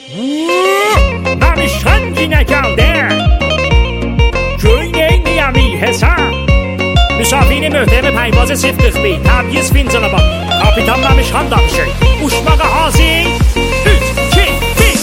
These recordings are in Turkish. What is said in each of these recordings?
Memişkan yine geldi. Köyün niyami hesap. Müsafiri mühtemi payvazı 041. Tabiiz fincanı bak. Kapitan Memişkan danışır. Uçmağa hazır. 3, 2, 1.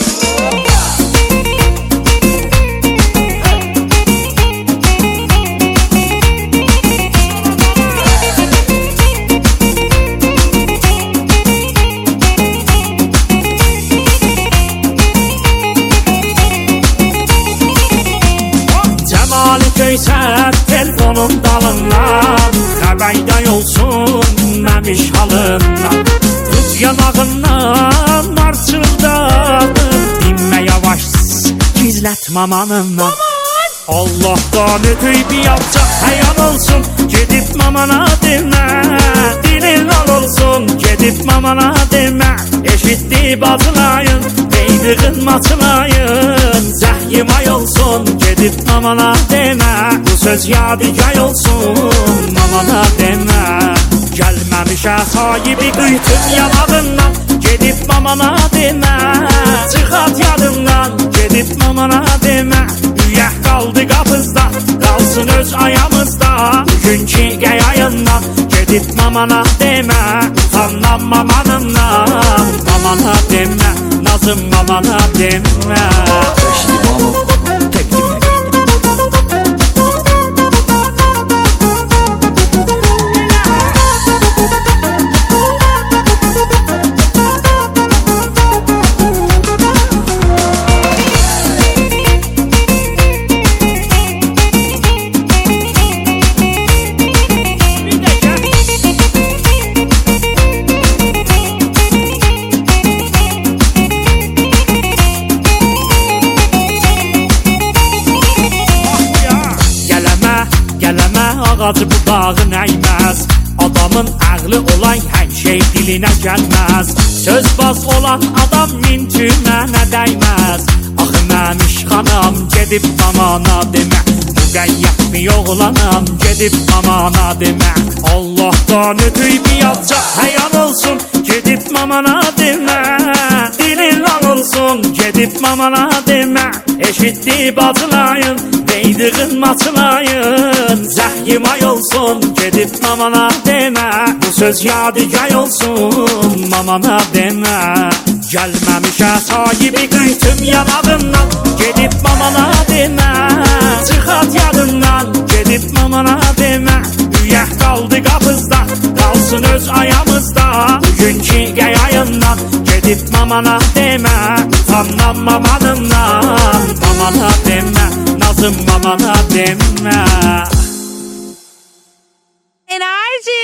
Göyser telefonun dalından, xəbərdə olsun məmiş halından. Tut yanağından, marçıldadır, dinmə yavaş, gizlətmə mamanından. Allah'tan ötüy bir yapacak hayal olsun, gedib mamana demə, dilin al olsun, gedib mamana demə. Eşitdi bacılayın, deydiğin maçılayın, zəhyim ay olsun, gedib mamana demə. Bu söz yadigar olsun, mamana demə. Gəlməmişə sahibi qıytım yanağından, gedib mamana demə. Çıxat yadından, gedib mamana demə. Üyək qaldı qapızda, qalsın öz ayağımızda. Bugünkü qəyayından, gedib mamana demə. Utandan mamanından, mamana demə. Nazım mamana demə. Ağacı budağın əyməz, adamın ağlı olan hər şey dilinə gəlməz. Sözbaz olan adam mintümənə dəyməz. Axı məmiş xanam gedib mamana demə. Müqəyyət mi oğlanam gedib mamana demə. Allah'tan ötüy bir yapacaq həyan olsun, gedib mamana demə. Dilin lan olsun, gedib mamana demə. Eşitdi bacılayın, deydiğin maçılayın, zəhyim ay olsun, gedib mamana demə. Bu söz yadigar olsun, mamana demə. Gəlməmişə sahibi qıytım yanağından, gedib mamana demə. Çıxat yadından, gedib mamana demə. Üyək qaldı qapızda, qalsın öz ayağımızda. Bugünkü qəyayından, gedib mamana demə. Utandan mamanından, mamana demə. Nazım mamana demə. Enerji.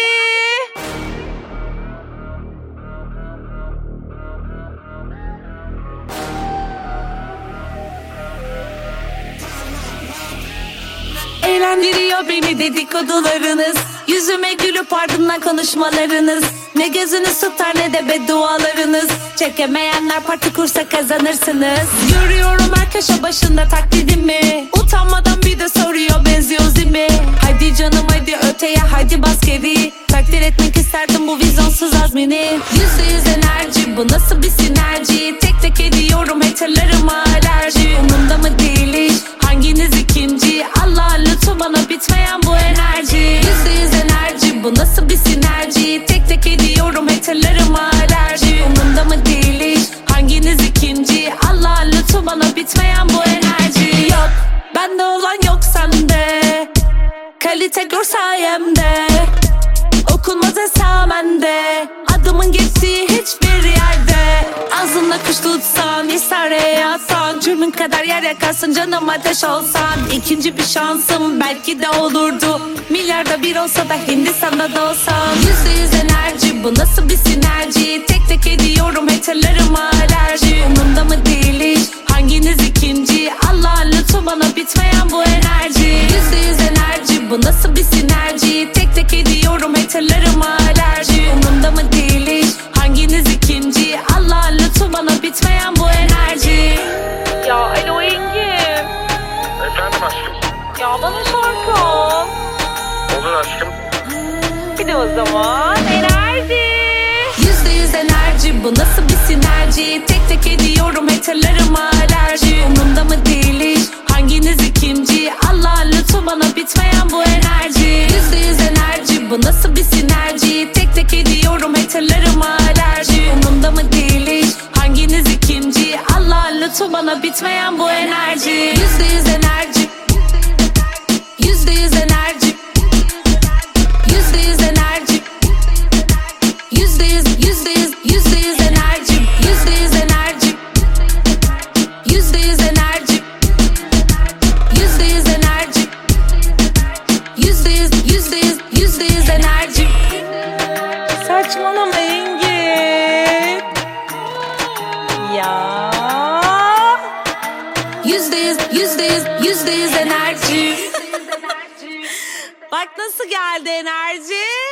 Eğlendiriyor beni dedikodularınız, yüzüme gülüp ardından konuşmalarınız. Ne gözünüz tutar ne de beddualarınız. Çekemeyenler parti kursa kazanırsınız. Görüyorum her köşe başında taklidimi. Utanmadan bir de soruyor benziyoruz değil mi? Hadi canım hadi öteye hadi bas geri. Takdir etmek isterdim bu vizyonsuz azmini. %100 enerji, bu nasıl bir sinerji? Tek tek ediyorum haterlarıma alerji. Umurumda mı değil hiç hanginiz ikinci? Allah lütfu bana bitmeyen bu enerji. %100 enerji, bu nasıl bir sinerji? Tek tek ediyorum haterlarıma alerji. Umurumda mı değil hiç hanginiz ikinci? Allah lütfu bana bitmeyen bu enerji. Yok bende olan yok sende, kalite gör sayemde. Okunmaz esamende, adımın geçtiği hiçbir yerde. Ağzında kuş tutsan, isare yatsan, cürmün kadar yer yakarsın, canım ateş olsan. İkinci bir şansım belki de olurdu, milyarda bir olsa da Hindistan'da da olsam. %100 enerji, bu nasıl bir sinerji? Tek tek ediyorum haterlarıma alerji. Umurumda mı değil hiç hanginiz ikinci? Allah lütfu bana bitmeyen bu enerji. %100 enerji, bu nasıl bir sinerji? Tek tek ediyorum haterlarıma alerji. Umurumda mı değil hiç hanginiz ikinci? Allah lütfu bana bitmeyen bu enerji. Ya alo Engin. Efendim aşkım. Ya bana şarkı al. Olur aşkım. Bir de o zaman enerji. %100 enerji, bu nasıl bir sinerji? Tek tek tek ediyorum haterlarıma alerji. Umurumda mı değil hiç hanginiz ikinci? Allah'ın lütfu bana bitmeyen bu enerji. %100 enerji, bu nasıl bir sinerji? Tek tek ediyorum haterlarıma alerji. Umurumda mı değil hiç hanginiz ikinci? Allah'ın lütfu bana bitmeyen bu enerji. %100 enerji, %100 enerji, %100 enerji, %100, %100, %100 enerji, %100 enerji, %100 enerji, %100 enerji, %100, %100, %100 enerji. Saçmalama Engin. Ya. %100, %100, %100 enerji. Bak nasıl geldi enerji.